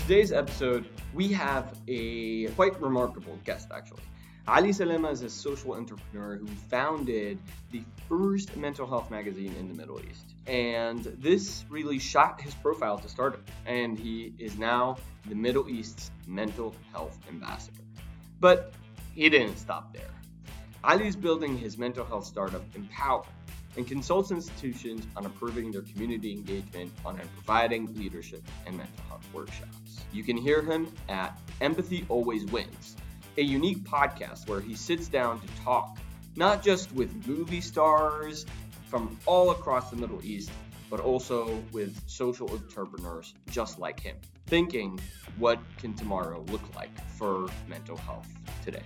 today's episode, we have a quite remarkable guest, actually. Ali Salema is a social entrepreneur who founded the first mental health magazine in the Middle East. And this really shot his profile to stardom. And he is now the Middle East's mental health ambassador. But he didn't stop there. Ali is building his mental health startup, Empower, and consults institutions on improving their community engagement and providing leadership and mental health workshops. You can hear him at Empathy Always Wins, a unique podcast where he sits down to talk, not just with movie stars from all across the Middle East, but also with social entrepreneurs just like him, thinking, what can tomorrow look like for mental health today?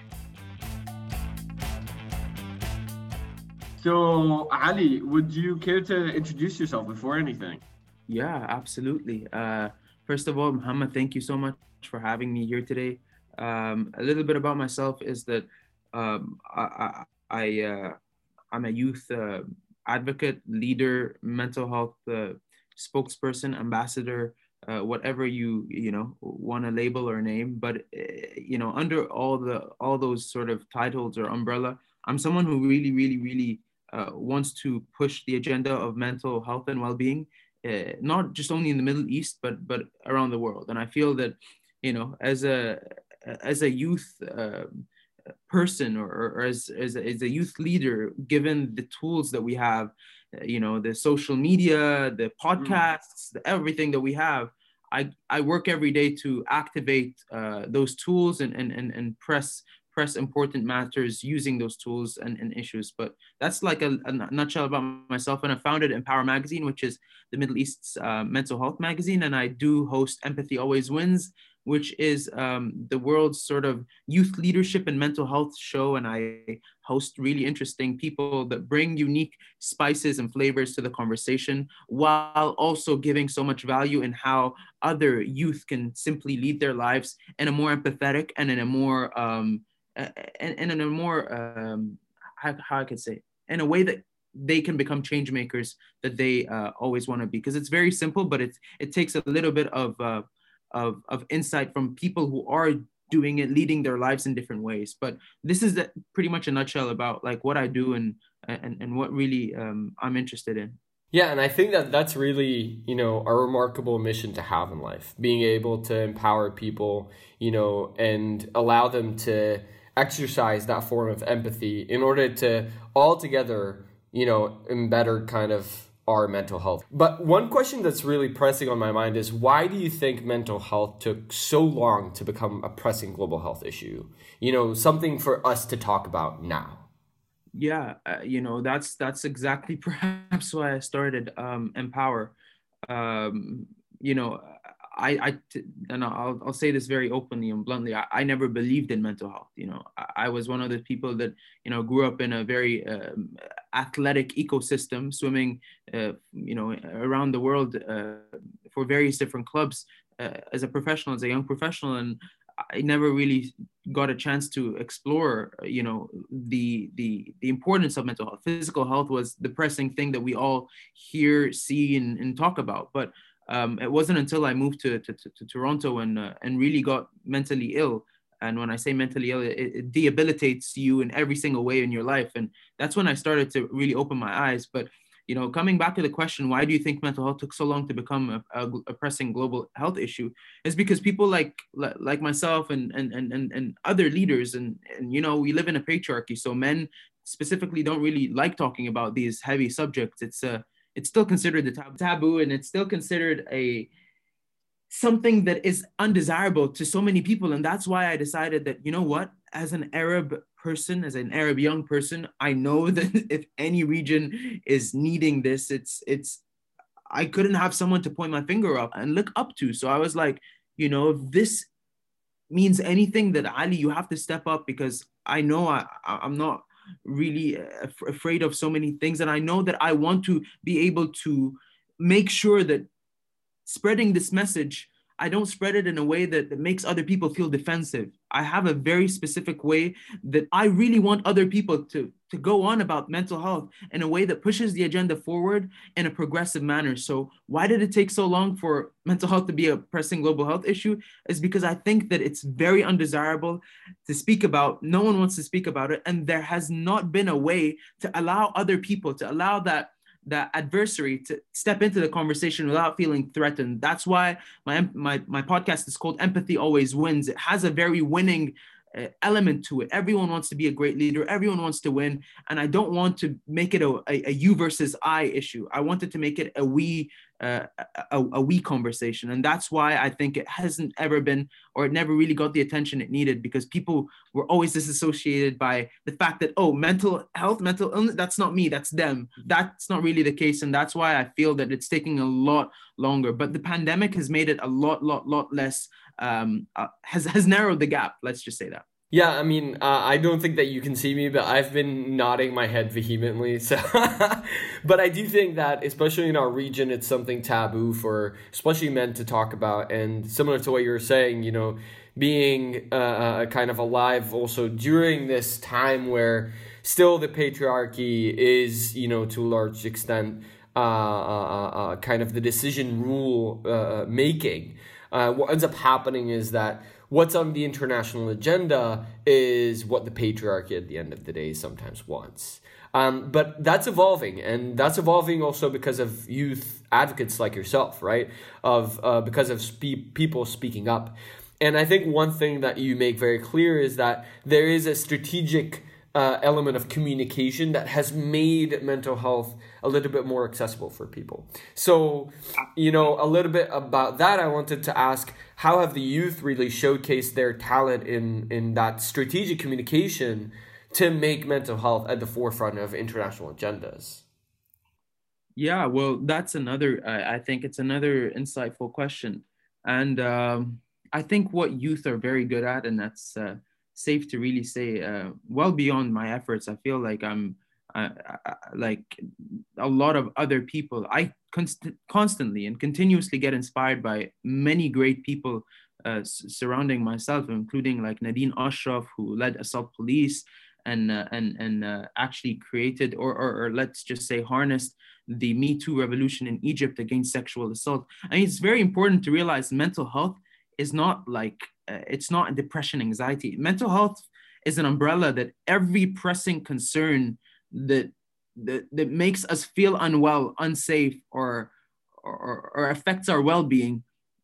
So, Ali, would you care to introduce yourself before anything? Yeah, absolutely. First of all, Muhammad, thank you so much for having me here today. A little bit about myself is that I'm a youth advocate, leader, mental health spokesperson, ambassador, whatever you want to label or name. But under all those sort of titles or umbrella, I'm someone who really wants to push the agenda of mental health and well-being, not just only in the Middle East, but around the world. And I feel that, as a youth person or as a youth leader, given the tools that we have, the social media, the podcasts, everything that we have, I work every day to activate those tools and press important matters using those tools and issues. But that's like a nutshell about myself. And I founded Empower Magazine, which is the Middle East's mental health magazine. And I do host Empathy Always Wins, which is the world's sort of youth leadership and mental health show. And I host really interesting people that bring unique spices and flavors to the conversation, while also giving so much value in how other youth can simply lead their lives in a more empathetic and in a more how I could say, in a way that they can become change makers that they always want to be. Because it's very simple, but it takes a little bit of insight from people who are doing it, leading their lives in different ways. But this is pretty much a nutshell about like what I do and what really I'm interested in. Yeah, and I think that's really, a remarkable mission to have in life, being able to empower people, and allow them to exercise that form of empathy in order to all together, better kind of our mental health. But one question that's really pressing on my mind is, why do you think mental health took so long to become a pressing global health issue? Something for us to talk about now. Yeah, that's exactly perhaps why I started Empower. And I'll say this very openly and bluntly. I never believed in mental health. I was one of the people that grew up in a very athletic ecosystem, swimming around the world for various different clubs as a young professional, and I never really got a chance to explore the importance of mental health. Physical health was the pressing thing that we all hear, see, and talk about. But it wasn't until I moved to Toronto and really got mentally ill. And when I say mentally ill, it debilitates you in every single way in your life. And that's when I started to really open my eyes. But, coming back to the question, why do you think mental health took so long to become a pressing global health issue? Is because people like myself and other leaders, and we live in a patriarchy. So men specifically don't really like talking about these heavy subjects. It's still considered a taboo, and it's still considered something that is undesirable to so many people. And that's why I decided that, as an Arab person, as an Arab young person, I know that if any region is needing this, I couldn't have someone to point my finger up and look up to. So I was like, if this means anything, that Ali, you have to step up, because I know I'm not really afraid of so many things. And I know that I want to be able to make sure that spreading this message, I don't spread it in a way that makes other people feel defensive. I have a very specific way that I really want other people to go on about mental health in a way that pushes the agenda forward in a progressive manner. So why did it take so long for mental health to be a pressing global health issue? Is because I think that it's very undesirable to speak about. No one wants to speak about it. And there has not been a way to allow other people, to allow that adversary to step into the conversation without feeling threatened. That's why my podcast is called Empathy Always Wins. It has a very winning element to it. Everyone wants to be a great leader. Everyone wants to win. And I don't want to make it a you versus I issue. I wanted to make it a we conversation. And that's why I think it hasn't ever been, or it never really got the attention it needed, because people were always disassociated by the fact that, oh, mental health, mental illness, that's not me, that's them. That's not really the case. And that's why I feel that it's taking a lot longer. But the pandemic has made it a lot less, has narrowed the gap. Let's just say that. Yeah, I mean, I don't think that you can see me, but I've been nodding my head vehemently. So, but I do think that, especially in our region, it's something taboo for especially men to talk about. And similar to what you were saying, you know, being kind of alive also during this time where still the patriarchy is, you know, to a large extent, kind of the decision rule making. What ends up happening is that what's on the international agenda is what the patriarchy at the end of the day sometimes wants. But that's evolving, and that's evolving also because of youth advocates like yourself, right? Because of people speaking up. And I think one thing that you make very clear is that there is a strategic element of communication that has made mental health a little bit more accessible for people. So, you know, a little bit about that, I wanted to ask, how have the youth really showcased their talent in that strategic communication to make mental health at the forefront of international agendas? Yeah, well, that's another, I think it's another insightful question. And I think what youth are very good at, and that's safe to really say, well beyond my efforts, I feel like I'm like a lot of other people. I constantly and continuously get inspired by many great people surrounding myself, including like Nadine Ashraf, who led Assault Police and actually created or let's just say harnessed the Me Too revolution in Egypt against sexual assault. I mean, it's very important to realize mental health is not like it's not depression, anxiety. Mental health is an umbrella that every pressing concern that makes us feel unwell, unsafe, or affects our well-being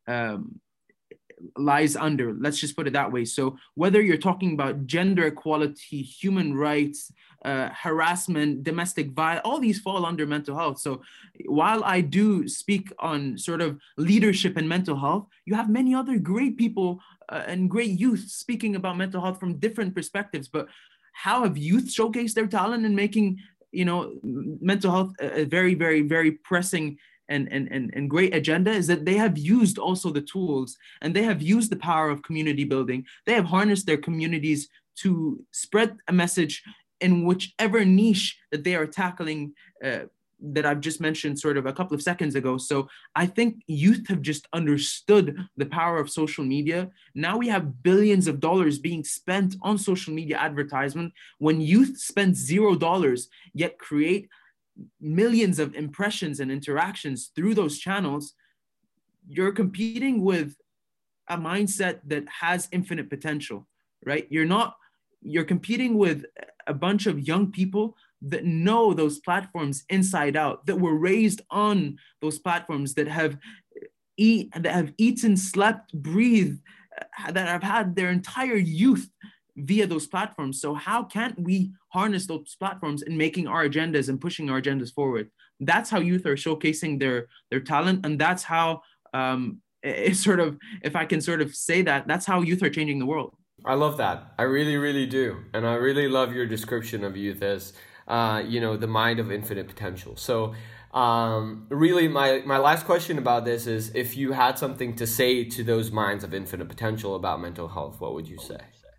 lies under. Let's just put it that way. So whether you're talking about gender equality, human rights, harassment, domestic violence, all these fall under mental health. So while I do speak on sort of leadership and mental health, you have many other great people and great youth speaking about mental health from different perspectives. But how have youth showcased their talent in making, you know, mental health a very, very, very pressing and great agenda is that they have used also the tools, and they have used the power of community building. They have harnessed their communities to spread a message in whichever niche that they are tackling that I've just mentioned sort of a couple of seconds ago. So I think youth have just understood the power of social media. Now we have billions of dollars being spent on social media advertisement when youth spend $0, yet create millions of impressions and interactions through those channels. You're competing with a mindset that has infinite potential, right? You're competing with a bunch of young people that know those platforms inside out, that were raised on those platforms, that have eaten, slept, breathed, that have had their entire youth via those platforms. So how can't we harness those platforms in making our agendas and pushing our agendas forward? That's how youth are showcasing their talent, and that's how it's sort of, if I can sort of say that, that's how youth are changing the world. I love that. I really, really do. And I really love your description of youth as, you know, the mind of infinite potential. So really, my last question about this is, if you had something to say to those minds of infinite potential about mental health, what would you say?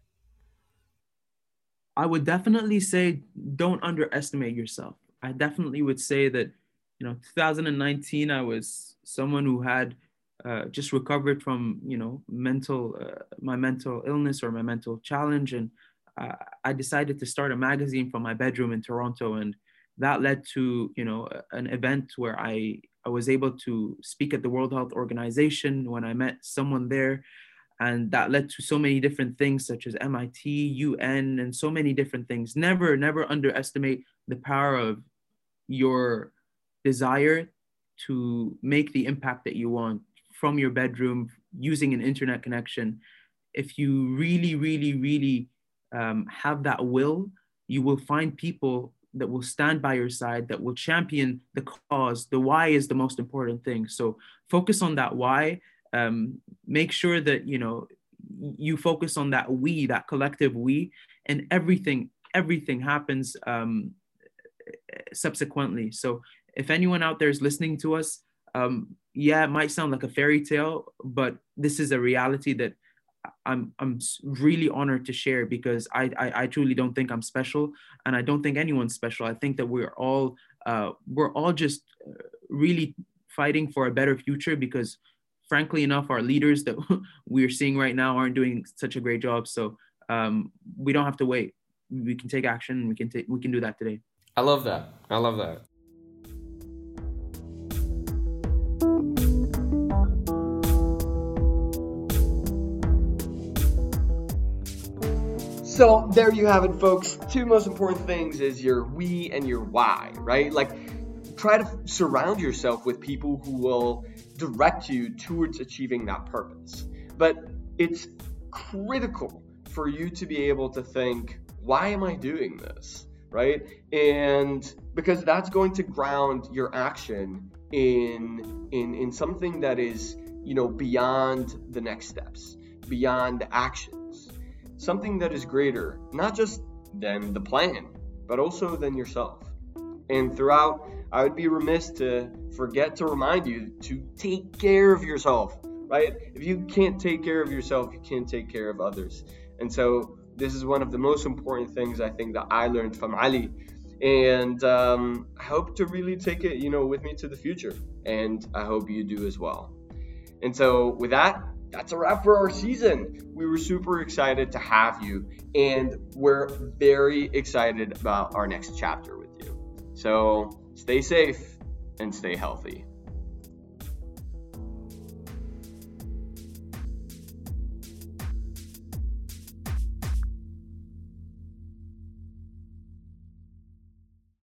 I would definitely say, don't underestimate yourself. I definitely would say that, you know, 2019, I was someone who had just recovered from, my mental illness or my mental challenge. And I decided to start a magazine from my bedroom in Toronto. And that led to, an event where I was able to speak at the World Health Organization when I met someone there. And that led to so many different things, such as MIT, UN, and so many different things. Never underestimate the power of your desire to make the impact that you want from your bedroom using an internet connection. If you really have that will, you will find people that will stand by your side, that will champion the cause. The why is the most important thing. So focus on that why. Make sure that, you focus on that we, that collective we, and everything happens subsequently. So if anyone out there is listening to us, it might sound like a fairy tale, but this is a reality that I'm really honored to share, because I truly don't think I'm special, and I don't think anyone's special. I think that we're all just really fighting for a better future, because frankly enough, our leaders that we're seeing right now aren't doing such a great job. So we don't have to wait. We can take action, and we can do that today. I love that. So there you have it, folks. Two most important things is your we and your why, right? Like, try to surround yourself with people who will direct you towards achieving that purpose. But it's critical for you to be able to think, why am I doing this, right? And because that's going to ground your action in something that is, beyond the next steps, beyond actions, something that is greater, not just than the plan, but also than yourself. And throughout, I would be remiss to forget to remind you to take care of yourself, right? If you can't take care of yourself, you can't take care of others. And so this is one of the most important things I think that I learned from Ali. And I hope to really take it, with me to the future. And I hope you do as well. And so with that, that's a wrap for our season. We were super excited to have you, and we're very excited about our next chapter with you. So stay safe and stay healthy.